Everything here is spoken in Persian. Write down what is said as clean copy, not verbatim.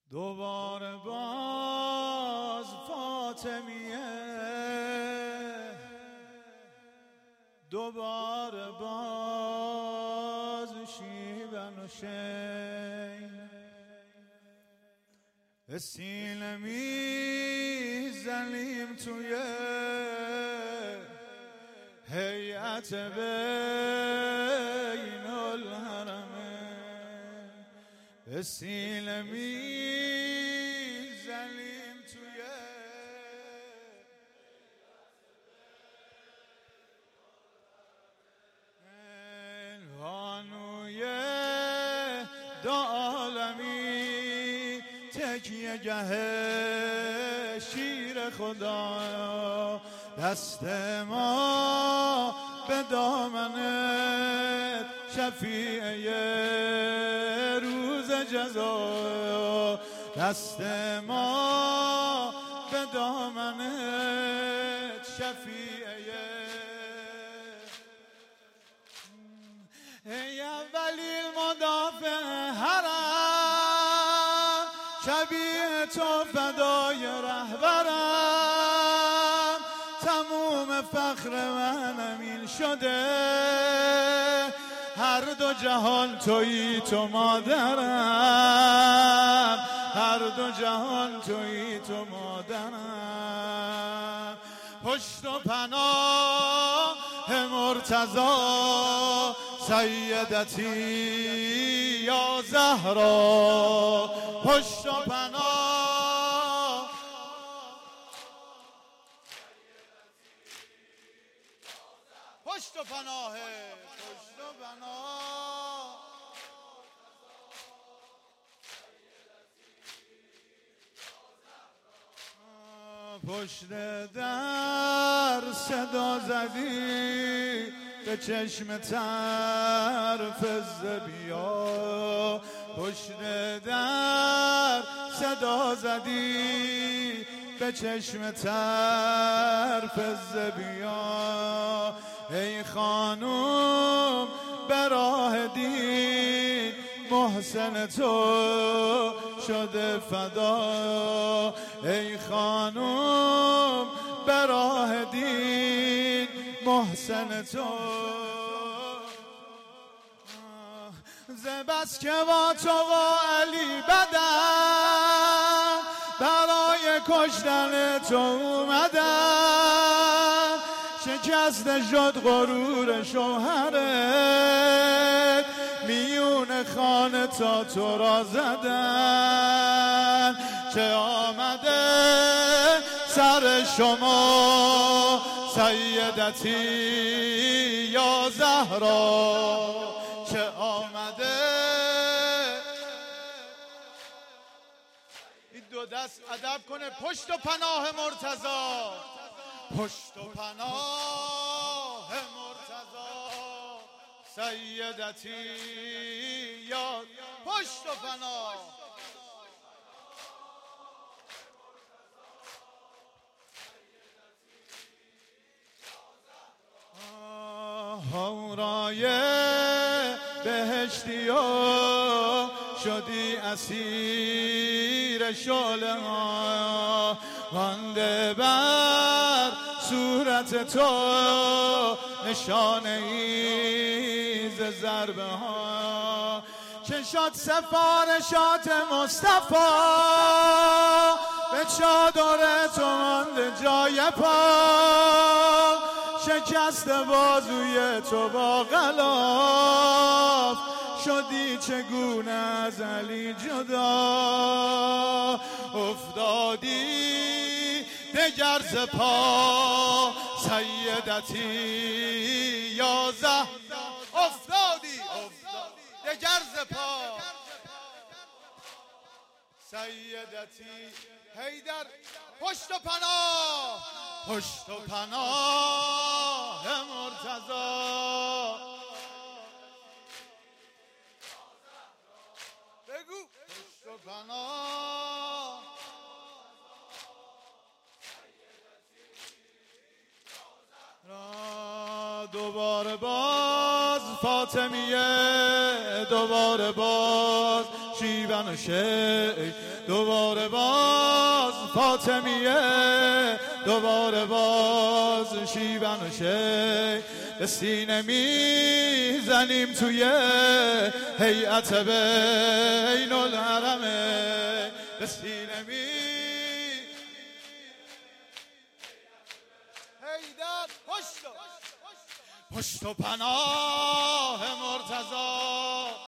دوباره باز فاطمیه، دوباره باز شیون و شین، سینه میزنیم توی هیئت بین الحرمین، سینه میزنیم توی بانوی دو عالمی، تکیه گه شیر خدا، دست ما به دامنت شفیع روز جزا، دست ما به دامنت شفیع. ای اولی المدافع حرم، شبیه تو فدای رهبرم، تموم فخر من امین شده، هر دو جهان تویی تو مادرم، هر دو جهان تویی تو مادرم. پشت و پناه مرتضی سیدتی یا زهرا، پشت و پناه پشت و پناه پشت و پناه پشت در صدا زدی به چشم طرف بیا، پشت در صدا زدی به چشم طرف بیا. ای خانوم به راه دین محسن تو شده فدا، ای خانوم به راه دین محسن تو، زبس که با تو و علی بدم، برای کشتن تو اومدم، شکسته شد غرور شوهرت، میون خانه تا تو را زدن، چه آمده سر شما سیدتی یا زهرا، چه آمده. این دو دست ادب کنه. پشت و پناه مرتضی، پشت و پناه مرتضی سیدتی یا پشت و پناه. هورای بهشتی و شدی اسیر شعله ها، مانده بر صورت تو نشانه ای ز ضربه ها، چه شد سفارشات مصطفی به چادر تو مانده جای پا، شکست بازوی تو با غلاف شدی چگونه از علی جدا، افتادی دگر ز پا سیدتی یا زهرا، افتادی دگر ز پا سیدتی حیدر. پشت و پناه پشت و پناه مرتضی، بگو پشت و پناه را. دوباره باز فاطمیه، دوباره باز شیون و شیخ، دوباره باز فاطمیه، دوباره باز شیون و شی به سینه میزنیم توی هیئت بین الحرمه، به سینه هیدر پشت و پناه مرتضی.